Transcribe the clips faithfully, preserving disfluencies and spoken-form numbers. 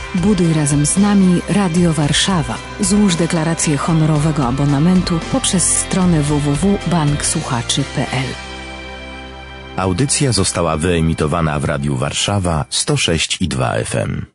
Buduj razem z nami Radio Warszawa. Złóż deklarację honorowego abonamentu poprzez stronę w w w kropka bank słuchaczy kropka p l. Audycja została wyemitowana w Radiu Warszawa sto sześć i dwa F M.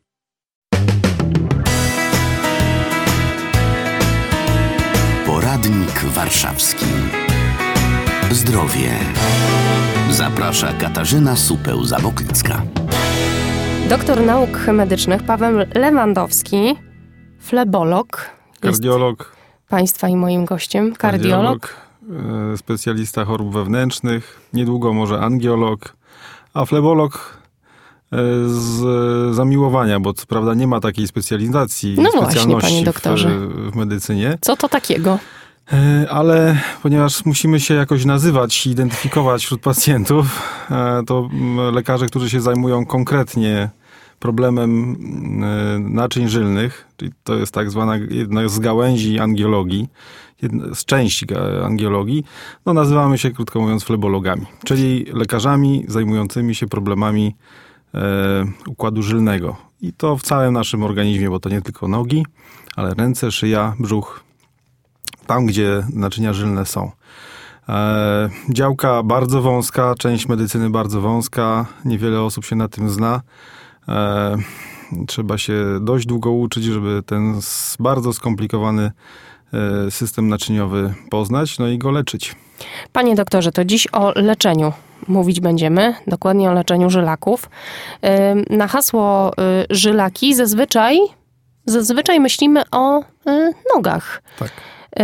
Poradnik warszawski. Zdrowie. Zaprasza Katarzyna Supeł-Zaboklicka. Doktor nauk medycznych Paweł Lewandowski, flebolog. Kardiolog. Państwa i moim gościem. Kardiolog. Kardiolog, specjalista chorób wewnętrznych, niedługo może angiolog, a flebolog z zamiłowania, bo co prawda nie ma takiej specjalizacji, no specjalności właśnie, panie doktorze. W, w medycynie. Co to takiego? Ale ponieważ musimy się jakoś nazywać i identyfikować wśród pacjentów, to lekarze, którzy się zajmują konkretnie problemem naczyń żylnych, czyli to jest tak zwana jedna z gałęzi angiologii, jedna z części angiologii, no nazywamy się, krótko mówiąc, flebologami, czyli lekarzami zajmującymi się problemami e, układu żylnego. I to w całym naszym organizmie, bo to nie tylko nogi, ale ręce, szyja, brzuch, tam, gdzie naczynia żylne są. E, działka bardzo wąska, część medycyny bardzo wąska, niewiele osób się na tym zna. E, trzeba się dość długo uczyć, żeby ten bardzo skomplikowany e, system naczyniowy poznać, no i go leczyć. Panie doktorze, to dziś o leczeniu mówić będziemy, dokładnie o leczeniu żylaków. E, na hasło e, żylaki zazwyczaj, zazwyczaj myślimy o e, nogach. Tak.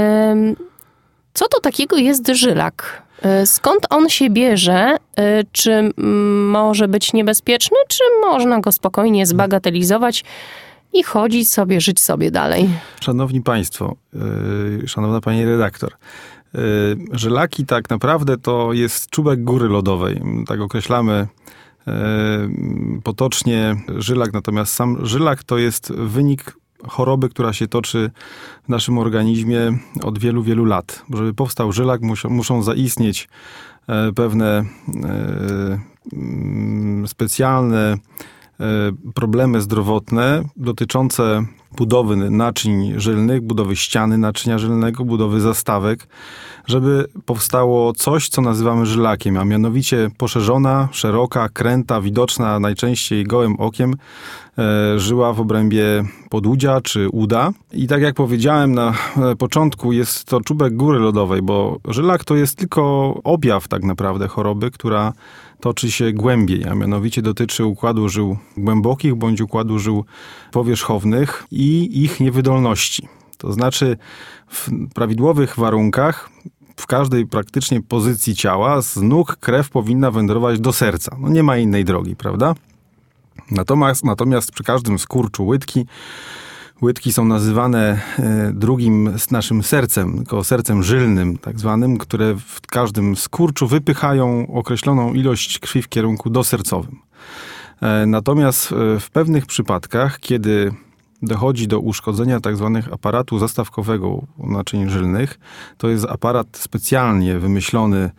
Co to takiego jest żylak? Skąd on się bierze? Czy może być niebezpieczny, czy można go spokojnie zbagatelizować i chodzić sobie, żyć sobie dalej? Szanowni Państwo, szanowna Pani redaktor, żylaki tak naprawdę to jest czubek góry lodowej. Tak określamy potocznie żylak, natomiast sam żylak to jest wynik choroby, która się toczy w naszym organizmie od wielu, wielu lat. Żeby powstał żylak, muszą, muszą zaistnieć pewne specjalne problemy zdrowotne dotyczące budowy naczyń żylnych, budowy ściany naczynia żylnego, budowy zastawek, żeby powstało coś, co nazywamy żylakiem, a mianowicie poszerzona, szeroka, kręta, widoczna najczęściej gołym okiem e, żyła w obrębie podudzia czy uda. I tak jak powiedziałem na początku, jest to czubek góry lodowej, bo żylak to jest tylko objaw tak naprawdę choroby, która toczy się głębiej, a mianowicie dotyczy układu żył głębokich bądź układu żył powierzchownych i ich niewydolności. To znaczy w prawidłowych warunkach w każdej praktycznie pozycji ciała z nóg krew powinna wędrować do serca. No nie ma innej drogi, prawda? Natomiast, natomiast przy każdym skurczu łydki, łydki są nazywane drugim naszym sercem, tylko sercem żylnym tak zwanym, które w każdym skurczu wypychają określoną ilość krwi w kierunku dosercowym. Natomiast w pewnych przypadkach, kiedy dochodzi do uszkodzenia tak zwanych aparatu zastawkowego naczyń żylnych, to jest aparat specjalnie wymyślony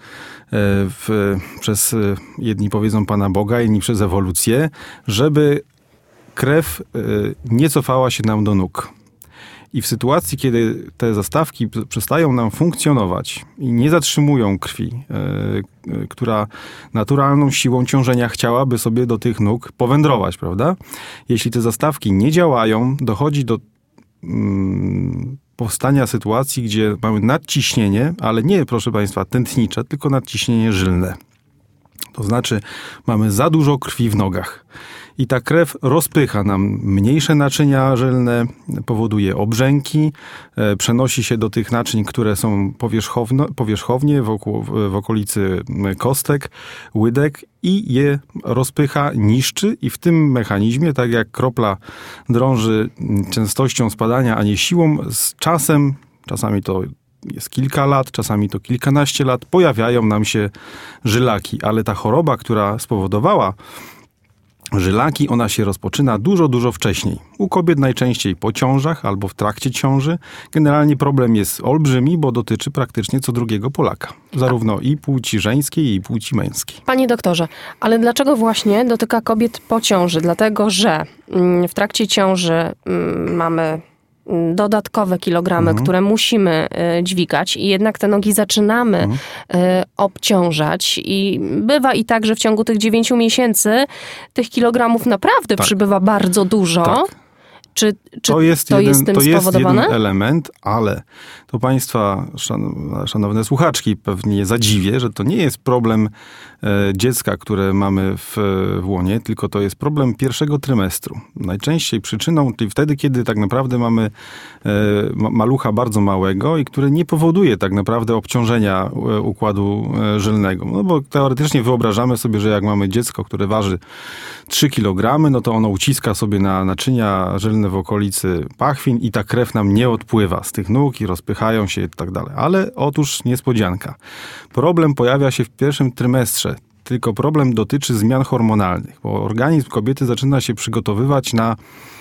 w, przez, jedni powiedzą Pana Boga, inni przez ewolucję, żeby krew nie cofała się nam do nóg. I w sytuacji, kiedy te zastawki przestają nam funkcjonować i nie zatrzymują krwi, yy, która naturalną siłą ciążenia chciałaby sobie do tych nóg powędrować, prawda? Jeśli te zastawki nie działają, dochodzi do yy, powstania sytuacji, gdzie mamy nadciśnienie, ale nie, proszę Państwa, tętnicze, tylko nadciśnienie żylne. To znaczy mamy za dużo krwi w nogach. I ta krew rozpycha nam mniejsze naczynia żylne, powoduje obrzęki, e, przenosi się do tych naczyń, które są powierzchownie wokół, w okolicy kostek, łydek i je rozpycha, niszczy i w tym mechanizmie, tak jak kropla drąży częstością spadania, a nie siłą, z czasem, czasami to jest kilka lat, czasami to kilkanaście lat, pojawiają nam się żylaki. Ale ta choroba, która spowodowała żylaki, ona się rozpoczyna dużo, dużo wcześniej. U kobiet najczęściej po ciążach albo w trakcie ciąży. Generalnie problem jest olbrzymi, bo dotyczy praktycznie co drugiego Polaka. Zarówno i płci żeńskiej, i płci męskiej. Panie doktorze, ale dlaczego właśnie dotyka kobiet po ciąży? Dlatego, że w trakcie ciąży mamy dodatkowe kilogramy, mhm. które musimy y, dźwigać i jednak te nogi zaczynamy mhm. y, obciążać i bywa i tak, że w ciągu tych dziewięciu miesięcy tych kilogramów naprawdę tak. przybywa bardzo dużo. Tak. Czy, czy to jest, to jeden, jest tym to jest spowodowane? jeden element, ale to państwa, szan, szanowne słuchaczki, pewnie zadziwię, że to nie jest problem e, dziecka, które mamy w, w łonie, tylko to jest problem pierwszego trymestru. Najczęściej przyczyną, czyli wtedy, kiedy tak naprawdę mamy e, malucha bardzo małego i który nie powoduje tak naprawdę obciążenia e, układu e, żylnego. No bo teoretycznie wyobrażamy sobie, że jak mamy dziecko, które waży trzy kilogramy, no to ono uciska sobie na naczynia żylne w okolicy pachwin i ta krew nam nie odpływa z tych nóg i rozpychają się i tak dalej. Ale otóż niespodzianka. Problem pojawia się w pierwszym trymestrze. Tylko problem dotyczy zmian hormonalnych, bo organizm kobiety zaczyna się przygotowywać na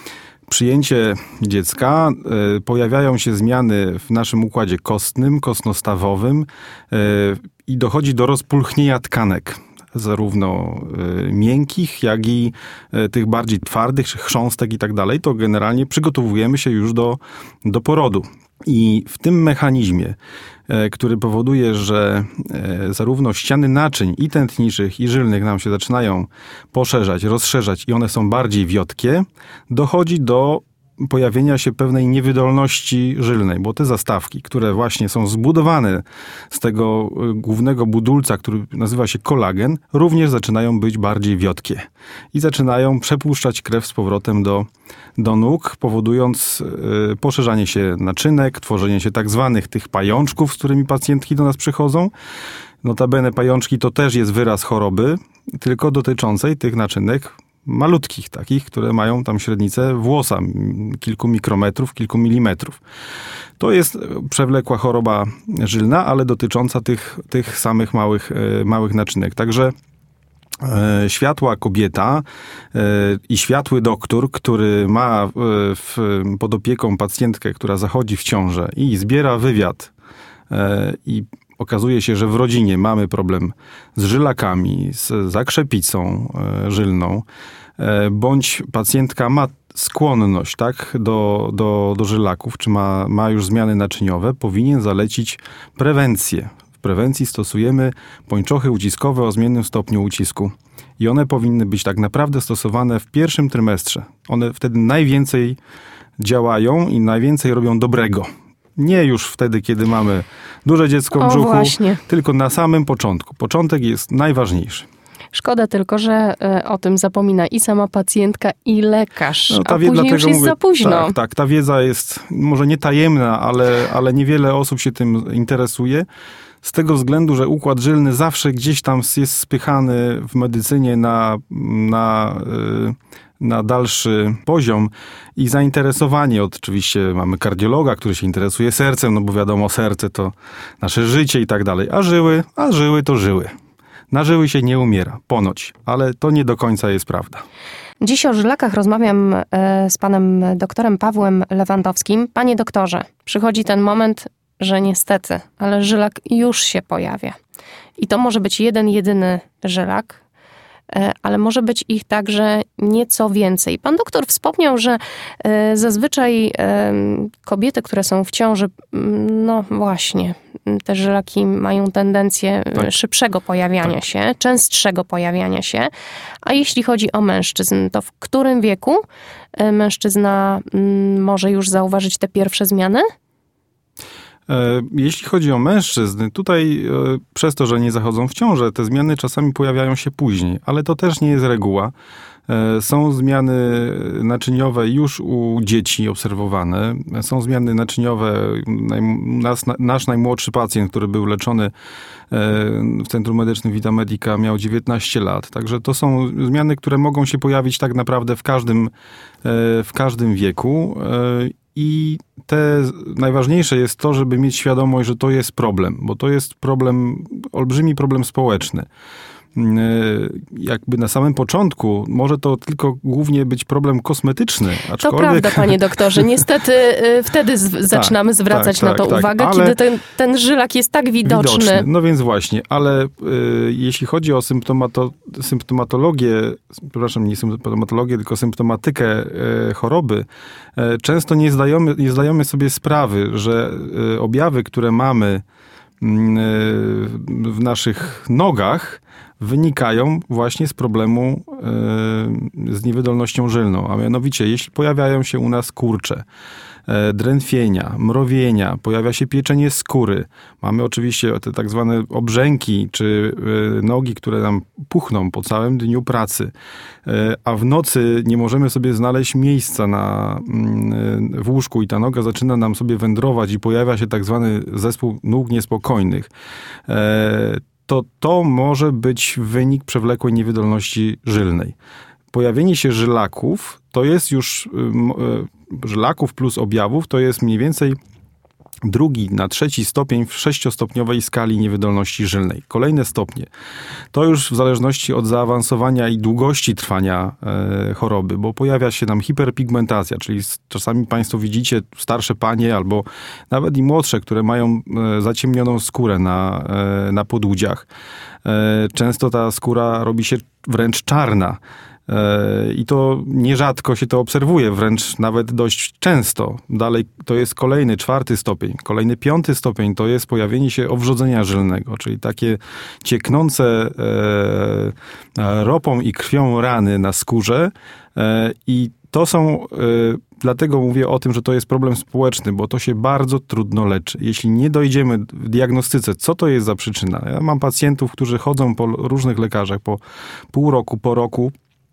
przyjęcie dziecka. E, pojawiają się zmiany w naszym układzie kostnym, kostno-stawowym e, i dochodzi do rozpulchnienia tkanek. Zarówno y, miękkich, jak i y, tych bardziej twardych, czy chrząstek i tak dalej, to generalnie przygotowujemy się już do, do porodu. I w tym mechanizmie, y, który powoduje, że y, zarówno ściany naczyń i tętniczych, i żylnych nam się zaczynają poszerzać, rozszerzać i one są bardziej wiotkie, dochodzi do pojawienia się pewnej niewydolności żylnej, bo te zastawki, które właśnie są zbudowane z tego głównego budulca, który nazywa się kolagen, również zaczynają być bardziej wiotkie i zaczynają przepuszczać krew z powrotem do, do nóg, powodując y, poszerzanie się naczynek, tworzenie się tak zwanych tych pajączków, z którymi pacjentki do nas przychodzą. Notabene pajączki to też jest wyraz choroby, tylko dotyczącej tych naczynek malutkich takich, które mają tam średnicę włosa, kilku mikrometrów, kilku milimetrów. To jest przewlekła choroba żylna, ale dotycząca tych, tych samych małych, małych naczynek. Także e, światła kobieta e, i światły doktor, który ma e, w, pod opieką pacjentkę, która zachodzi w ciążę i zbiera wywiad e, i okazuje się, że w rodzinie mamy problem z żylakami, z zakrzepicą e, żylną, e, bądź pacjentka ma skłonność tak, do, do, do żylaków, czy ma, ma już zmiany naczyniowe, powinien zalecić prewencję. W prewencji stosujemy pończochy uciskowe o zmiennym stopniu ucisku. I one powinny być tak naprawdę stosowane w pierwszym trymestrze. One wtedy najwięcej działają i najwięcej robią dobrego. Nie już wtedy, kiedy mamy duże dziecko w o, brzuchu, właśnie. tylko na samym początku. Początek jest najważniejszy. Szkoda tylko, że y, o tym zapomina i sama pacjentka, i lekarz, No, ta a wie, później już jest mówię, za późno. Tak, tak, ta wiedza jest może nie tajemna, ale, ale niewiele osób się tym interesuje. Z tego względu, że układ żylny zawsze gdzieś tam jest spychany w medycynie na, na, na dalszy poziom i zainteresowanie, oczywiście mamy kardiologa, który się interesuje sercem, no bo wiadomo, serce to nasze życie i tak dalej, a żyły, a żyły to żyły. Na żyły się nie umiera, ponoć, ale to nie do końca jest prawda. Dziś o żylakach rozmawiam z panem doktorem Pawłem Lewandowskim. Panie doktorze, przychodzi ten moment, że niestety, ale żylak już się pojawia. I to może być jeden, jedyny żylak, ale może być ich także nieco więcej. Pan doktor wspomniał, że zazwyczaj kobiety, które są w ciąży, no właśnie, te żylaki mają tendencję tak. szybszego pojawiania tak. się, częstszego pojawiania się. A jeśli chodzi o mężczyzn, to w którym wieku mężczyzna może już zauważyć te pierwsze zmiany? Jeśli chodzi o mężczyzn, tutaj przez to, że nie zachodzą w ciążę, te zmiany czasami pojawiają się później, ale to też nie jest reguła. Są zmiany naczyniowe już u dzieci obserwowane. Są zmiany naczyniowe. Nas, nasz najmłodszy pacjent, który był leczony w Centrum Medycznym Vita Medica, miał dziewiętnaście lat. Także to są zmiany, które mogą się pojawić tak naprawdę w każdym, w każdym wieku. I te, najważniejsze jest to, żeby mieć świadomość, że to jest problem, bo to jest problem, olbrzymi problem społeczny. jakby na samym początku może to tylko głównie być problem kosmetyczny. Aczkolwiek... To prawda, panie doktorze. Niestety wtedy z- zaczynamy tak, zwracać tak, na to tak, uwagę, tak, kiedy ten, ten żylak jest tak widoczny. widoczny. No więc właśnie, ale y, jeśli chodzi o symptomato, symptomatologię, przepraszam, nie symptomatologię, tylko symptomatykę y, choroby, y, często nie zdajemy, nie zdajemy sobie sprawy, że y, objawy, które mamy y, w naszych nogach, wynikają właśnie z problemu y, z niewydolnością żylną. A mianowicie, jeśli pojawiają się u nas kurcze, drętwienia, mrowienia, pojawia się pieczenie skóry. Mamy oczywiście te tak zwane obrzęki, czy nogi, które nam puchną po całym dniu pracy, a w nocy nie możemy sobie znaleźć miejsca na, w łóżku i ta noga zaczyna nam sobie wędrować i pojawia się tak zwany zespół nóg niespokojnych. To to może być wynik przewlekłej niewydolności żylnej. Pojawienie się żylaków to jest już żylaków plus objawów, to jest mniej więcej drugi na trzeci stopień w sześciostopniowej skali niewydolności żylnej. Kolejne stopnie to już w zależności od zaawansowania i długości trwania e, choroby, bo pojawia się nam hiperpigmentacja, czyli czasami państwo widzicie starsze panie albo nawet i młodsze, które mają e, zaciemnioną skórę na, e, na podłudziach. E, często ta skóra robi się wręcz czarna. I to nierzadko się to obserwuje, wręcz nawet dość często. Dalej to jest kolejny, czwarty stopień. Kolejny, piąty stopień to jest pojawienie się owrzodzenia żylnego, czyli takie cieknące e, ropą i krwią rany na skórze. E, I to są, e, dlatego mówię o tym, że to jest problem społeczny, bo to się bardzo trudno leczy. Jeśli nie dojdziemy w diagnostyce, co to jest za przyczyna. Ja mam pacjentów, którzy chodzą po różnych lekarzach po pół roku, po roku.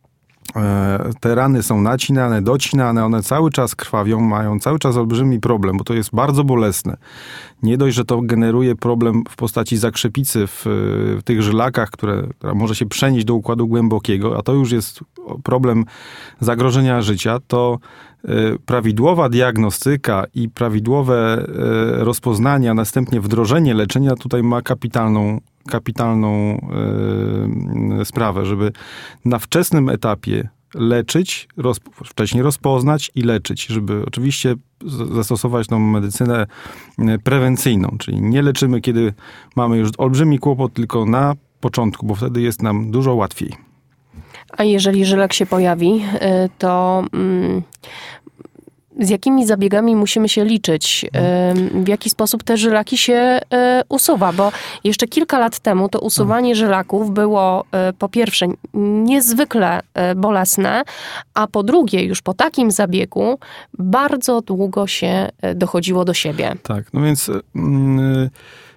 Te rany są nacinane, docinane, one cały czas krwawią, mają cały czas olbrzymi problem, bo to jest bardzo bolesne. Nie dość, że to generuje problem w postaci zakrzepicy w, w tych żylakach, które, która może się przenieść do układu głębokiego, a to już jest problem zagrożenia życia, to prawidłowa diagnostyka i prawidłowe rozpoznanie, a następnie wdrożenie leczenia tutaj ma kapitalną kapitalną y, sprawę, żeby na wczesnym etapie leczyć, roz, wcześniej rozpoznać i leczyć, żeby oczywiście zastosować tą medycynę prewencyjną, czyli nie leczymy, kiedy mamy już olbrzymi kłopot, tylko na początku, bo wtedy jest nam dużo łatwiej. A jeżeli żylak się pojawi, to mm, z jakimi zabiegami musimy się liczyć? W jaki sposób te żylaki się usuwa? Bo jeszcze kilka lat temu to usuwanie żylaków było po pierwsze niezwykle bolesne, a po drugie już po takim zabiegu bardzo długo się dochodziło do siebie. Tak, no więc... Yy...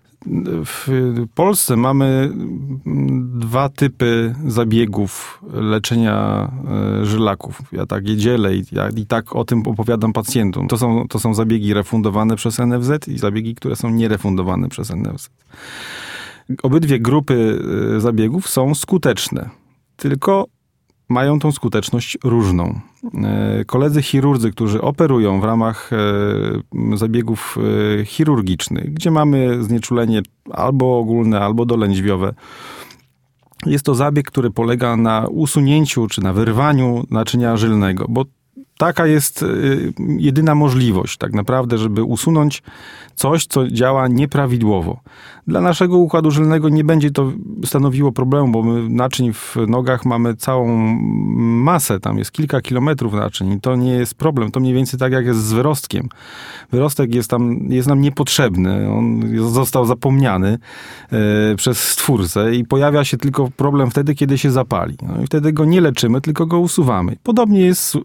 W Polsce mamy dwa typy zabiegów leczenia żylaków. Ja tak je dzielę i, ja, i tak o tym opowiadam pacjentom. To są, to są zabiegi refundowane przez N F Z i zabiegi, które są nierefundowane przez N F Z. Obydwie grupy zabiegów są skuteczne, tylko mają tą skuteczność różną. Koledzy chirurdzy, którzy operują w ramach zabiegów chirurgicznych, gdzie mamy znieczulenie albo ogólne, albo dolędźwiowe, jest to zabieg, który polega na usunięciu czy na wyrwaniu naczynia żylnego, bo taka jest jedyna możliwość tak naprawdę, żeby usunąć coś, co działa nieprawidłowo. Dla naszego układu żylnego nie będzie to stanowiło problemu, bo my naczyń w nogach mamy całą masę, tam jest kilka kilometrów naczyń i to nie jest problem. To mniej więcej tak jak jest z wyrostkiem. Wyrostek jest tam, jest nam niepotrzebny, on został zapomniany e, przez stwórcę i pojawia się tylko problem wtedy, kiedy się zapali. No i wtedy go nie leczymy, tylko go usuwamy. Podobnie jest z,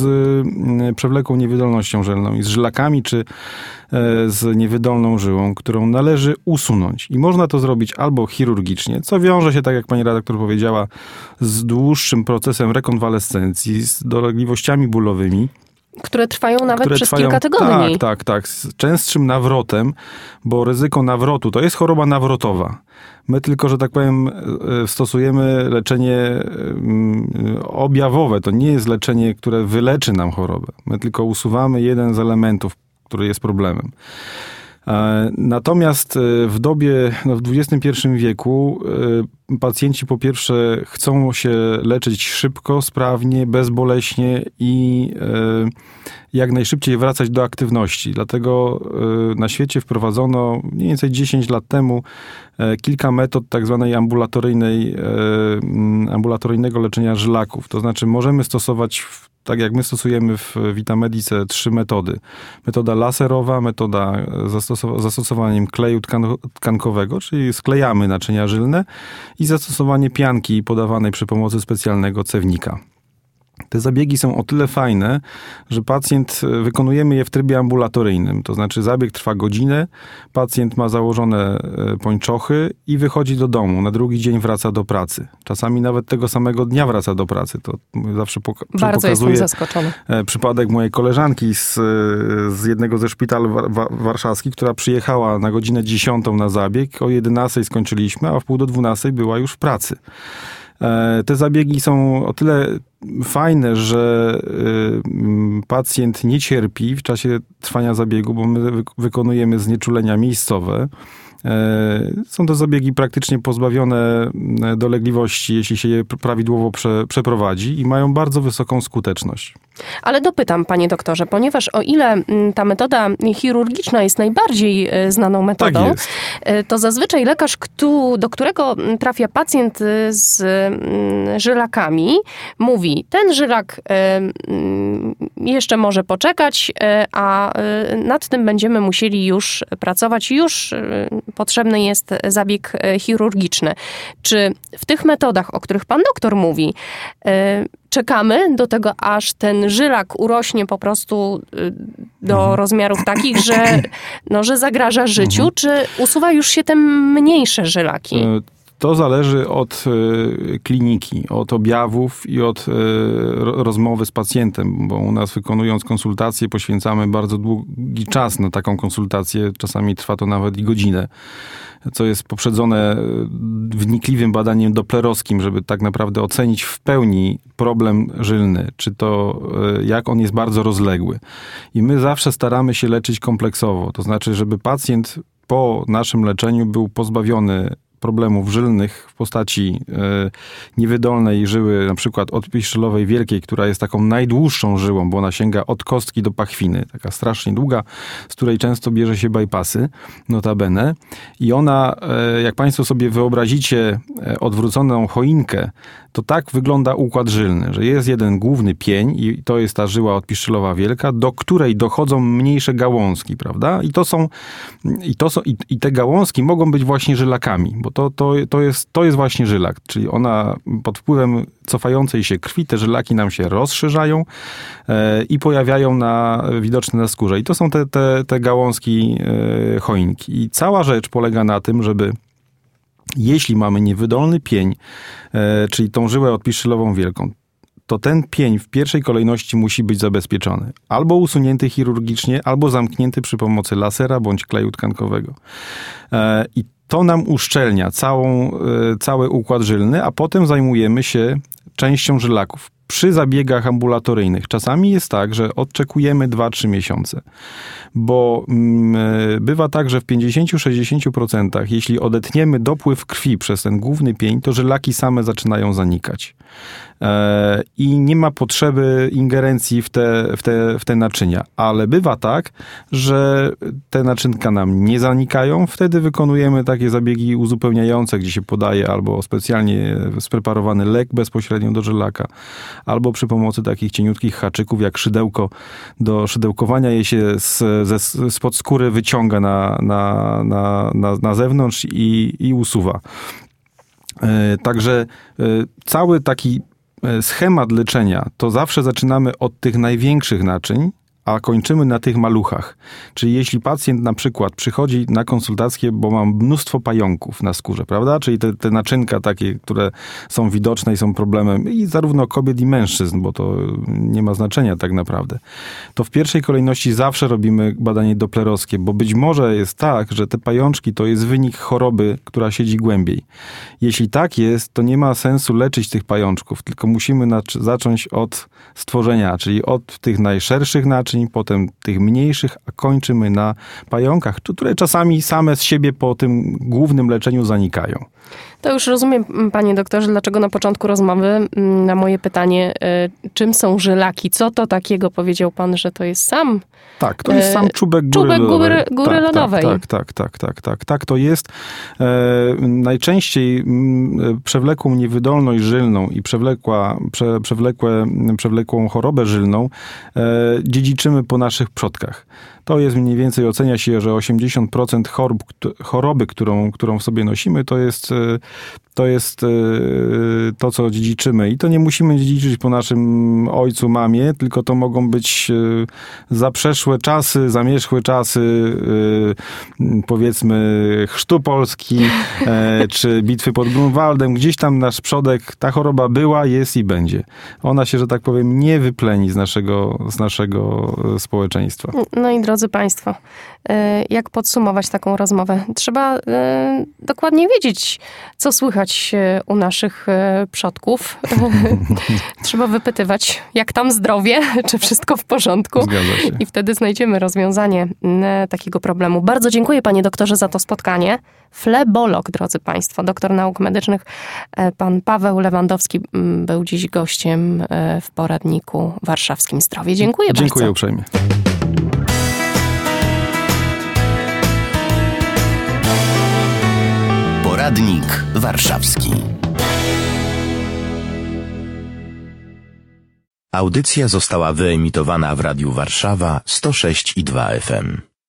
z przewlekłą niewydolnością żylną i z żylakami, czy z niewydolną żyłą, którą należy usunąć. I można to zrobić albo chirurgicznie, co wiąże się, tak jak pani redaktor powiedziała, z dłuższym procesem rekonwalescencji, z dolegliwościami bólowymi. Które trwają nawet które przez trwają, kilka tygodni. Tak, tak, tak. Z częstszym nawrotem, bo ryzyko nawrotu to jest choroba nawrotowa. My tylko, że tak powiem, stosujemy leczenie objawowe. To nie jest leczenie, które wyleczy nam chorobę. My tylko usuwamy jeden z elementów, który jest problemem. Natomiast w dobie, no w dwudziestym pierwszym wieku pacjenci po pierwsze chcą się leczyć szybko, sprawnie, bezboleśnie i jak najszybciej wracać do aktywności. Dlatego na świecie wprowadzono mniej więcej dziesięć lat temu kilka metod tak zwanej ambulatoryjnej, ambulatoryjnego leczenia żylaków. To znaczy możemy stosować, tak jak my stosujemy w Vitamedice, trzy metody. Metoda laserowa, metoda zastosow- zastosowaniem kleju tkan- tkankowego, czyli sklejamy naczynia żylne, i zastosowanie pianki podawanej przy pomocy specjalnego cewnika. Te zabiegi są o tyle fajne, że pacjent, wykonujemy je w trybie ambulatoryjnym. To znaczy zabieg trwa godzinę, pacjent ma założone pończochy i wychodzi do domu. Na drugi dzień wraca do pracy. Czasami nawet tego samego dnia wraca do pracy. To zawsze poka- Bardzo pokazuje jestem zaskoczony. Przypadek mojej koleżanki z, z jednego ze szpitali wa- wa- warszawskich, która przyjechała na godzinę dziesiątą na zabieg. O jedenastej skończyliśmy, a w pół do dwunastej była już w pracy. Te zabiegi są o tyle fajne, że pacjent nie cierpi w czasie trwania zabiegu, bo my wykonujemy znieczulenia miejscowe. Są to zabiegi praktycznie pozbawione dolegliwości, jeśli się je prawidłowo prze, przeprowadzi, i mają bardzo wysoką skuteczność. Ale dopytam, panie doktorze, ponieważ o ile ta metoda chirurgiczna jest najbardziej znaną metodą, tak jest. To zazwyczaj lekarz, do którego trafia pacjent z żylakami, mówi, ten żylak jeszcze może poczekać, a nad tym będziemy musieli już pracować, już potrzebny jest zabieg chirurgiczny. Czy w tych metodach, o których pan doktor mówi, czekamy do tego, aż ten żylak urośnie po prostu do mhm. rozmiarów takich, że, no, że zagraża życiu, mhm. czy usuwa już się te mniejsze żylaki? To zależy od kliniki, od objawów i od rozmowy z pacjentem, bo u nas, wykonując konsultacje, poświęcamy bardzo długi czas na taką konsultację. Czasami trwa to nawet i godzinę, co jest poprzedzone wnikliwym badaniem doplerowskim, żeby tak naprawdę ocenić w pełni problem żylny, czy to jak on jest bardzo rozległy. I my zawsze staramy się leczyć kompleksowo, to znaczy, żeby pacjent po naszym leczeniu był pozbawiony problemów żylnych w postaci e, niewydolnej żyły, na przykład odpiszczelowej wielkiej, która jest taką najdłuższą żyłą, bo ona sięga od kostki do pachwiny, taka strasznie długa, z której często bierze się bypassy, notabene. I ona, e, jak państwo sobie wyobrazicie e, odwróconą choinkę, to tak wygląda układ żylny, że jest jeden główny pień i to jest ta żyła odpiszczelowa wielka, do której dochodzą mniejsze gałązki, prawda? I to są, i to są, i, i te gałązki mogą być właśnie żylakami, bo to, to, to, jest, to jest właśnie żylak, czyli ona pod wpływem cofającej się krwi, te żylaki nam się rozszerzają e, i pojawiają na, widoczne na skórze. I to są te, te, te gałązki e, choinki. I cała rzecz polega na tym, żeby jeśli mamy niewydolny pień, e, czyli tą żyłę odpiszczylową wielką, to ten pień w pierwszej kolejności musi być zabezpieczony. Albo usunięty chirurgicznie, albo zamknięty przy pomocy lasera bądź kleju tkankowego. E, I to nam uszczelnia całą, e, cały układ żylny, a potem zajmujemy się częścią żylaków. Przy zabiegach ambulatoryjnych czasami jest tak, że odczekujemy dwa trzy miesiące, bo mm, bywa tak, że w pięćdziesiąt do sześćdziesięciu procent, jeśli odetniemy dopływ krwi przez ten główny pień, to żylaki same zaczynają zanikać. E, I nie ma potrzeby ingerencji w te, w, te, w te naczynia. Ale bywa tak, że te naczynka nam nie zanikają. Wtedy wykonujemy takie zabiegi uzupełniające, gdzie się podaje albo specjalnie spreparowany lek bezpośrednio do żylaka, albo przy pomocy takich cieniutkich haczyków jak szydełko. Do szydełkowania je się z, ze, spod skóry wyciąga na, na, na, na, na zewnątrz i, i usuwa. Także cały taki schemat leczenia to zawsze zaczynamy od tych największych naczyń, a kończymy na tych maluchach. Czyli jeśli pacjent na przykład przychodzi na konsultację, bo ma mnóstwo pająków na skórze, prawda? Czyli te, te naczynka takie, które są widoczne i są problemem i zarówno kobiet i mężczyzn, bo to nie ma znaczenia tak naprawdę. To w pierwszej kolejności zawsze robimy badanie doplerowskie, bo być może jest tak, że te pajączki to jest wynik choroby, która siedzi głębiej. Jeśli tak jest, to nie ma sensu leczyć tych pajączków, tylko musimy zacząć od stworzenia, czyli od tych najszerszych naczyń, naczyń, potem tych mniejszych, a kończymy na pająkach, które czasami same z siebie po tym głównym leczeniu zanikają. To już rozumiem, panie doktorze, dlaczego na początku rozmowy na moje pytanie, czym są żylaki, co to takiego, powiedział pan, że to jest sam... Tak, to jest sam czubek góry czubek lodowej. Góry, góry tak, lodowej. Tak, tak, tak, tak, tak, tak, to jest. E, najczęściej m, przewlekłą niewydolność żylną i przewlekła, prze, przewlekłe, przewlekłą chorobę żylną e, dziedziczymy po naszych przodkach. To jest mniej więcej, ocenia się, że osiemdziesiąt procent chorób, choroby, którą, którą w sobie nosimy, to jest, to jest to, co dziedziczymy. I to nie musimy dziedziczyć po naszym ojcu, mamie, tylko to mogą być zaprzeszłe czasy, zamierzchłe czasy, powiedzmy chrztu Polski, czy bitwy pod Grunwaldem. Gdzieś tam nasz przodek, ta choroba była, jest i będzie. Ona się, że tak powiem, nie wypleni z naszego, z naszego społeczeństwa. No i drodzy państwo, jak podsumować taką rozmowę? Trzeba dokładnie wiedzieć, co słychać u naszych przodków. Trzeba wypytywać, jak tam zdrowie, czy wszystko w porządku. Zgadza się. I wtedy znajdziemy rozwiązanie takiego problemu. Bardzo dziękuję, panie doktorze, za to spotkanie. Flebolog, drodzy państwo, doktor nauk medycznych, pan Paweł Lewandowski był dziś gościem w poradniku warszawskim Zdrowie. Dziękuję, Dziękuję bardzo. Dziękuję uprzejmie. Poradnik warszawski. Audycja została wyemitowana w Radiu Warszawa sto sześć i dwa F M.